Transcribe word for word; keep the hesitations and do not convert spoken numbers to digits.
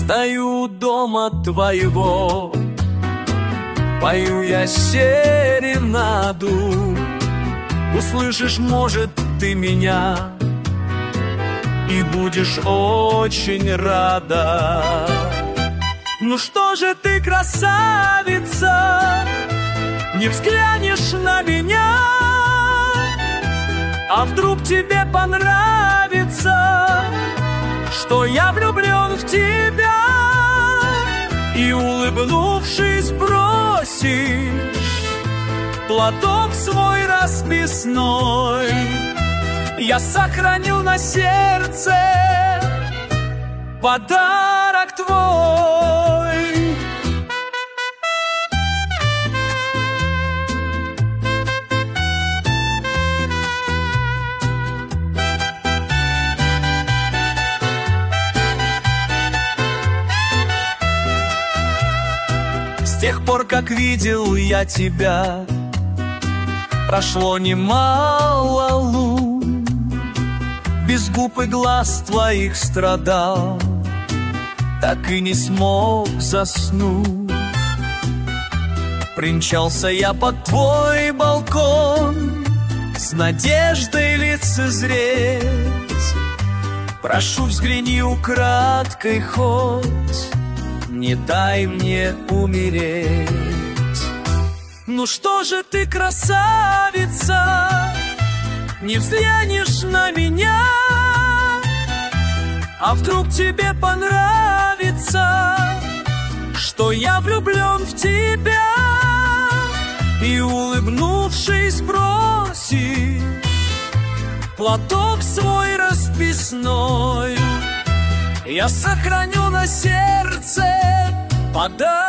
Стою у дома твоего, пою я серенаду. Услышишь, может, ты меня и будешь очень рада. Ну что же ты, красавица, не взглянешь на меня? А вдруг тебе понравится, что я влюблен в тебя? И, улыбнувшись, бросишь платок свой расписной. Я сохраню на сердце подарок твой. С тех пор, как видел я тебя, прошло немало лун. Без губ и глаз твоих страдал, так и не смог заснуть. Примчался я под твой балкон, с надеждой лицезреть. Прошу, взгляни украдкой хоть, не дай мне умереть. Ну что же ты, красавица, не взглянешь на меня? А вдруг тебе понравится, что я влюблен в тебя? И, улыбнувшись, бросишь платок свой расписной. Я сохраню на сердце подарок